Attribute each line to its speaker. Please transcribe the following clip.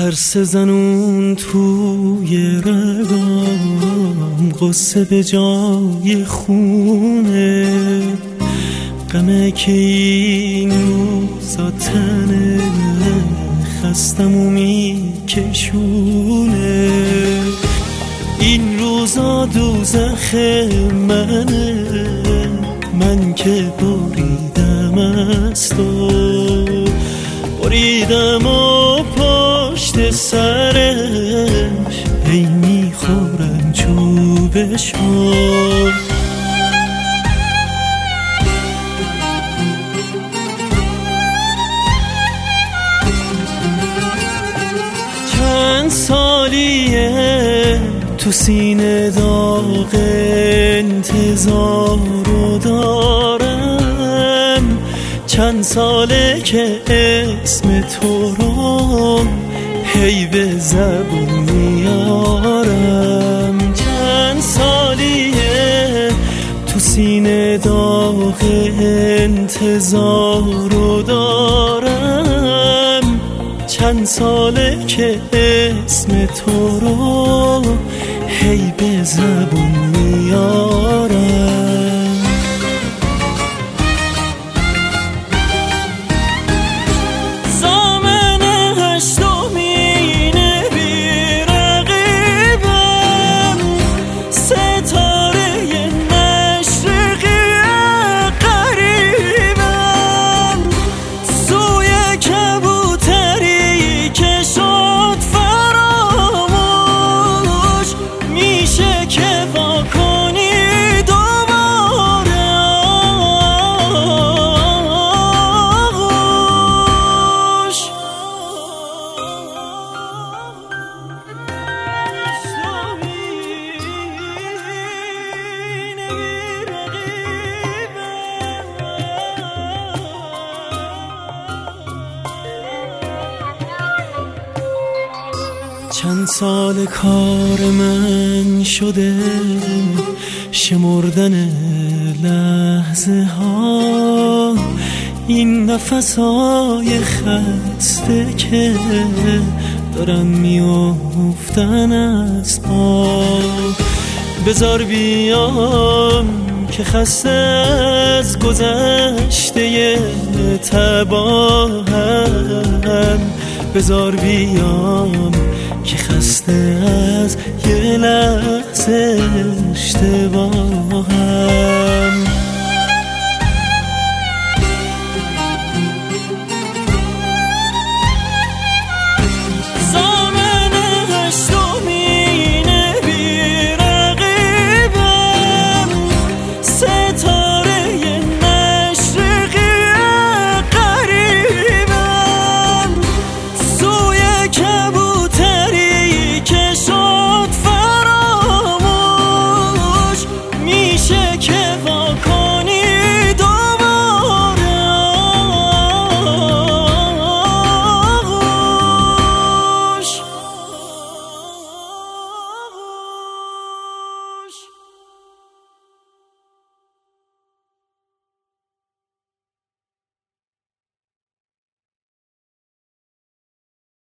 Speaker 1: ترس زنون توی رگام، قصه به جای خونه، غمه که این روزا تنه خستم و میکشونه. این روزا دوزخ منه، من که بریدم از تو، بریدم و پشت سرش هی میخورم چوبشو. چند سالیه تو سینه داغ انتظارو دارم، چند ساله که اسم تو رو هی به زبون میارم. چند سالیه تو سینه داغ انتظارو دارم، چند ساله که اسم تو رو هی به زبون میارم. چند سال کار من شده شمردن لحظه ها، این نفسای خسته که دارن میافتن از پا. بذار بیام که خسته از گذشته تباهم، بذار بیام که خسته از یه لحظه اشتباهم.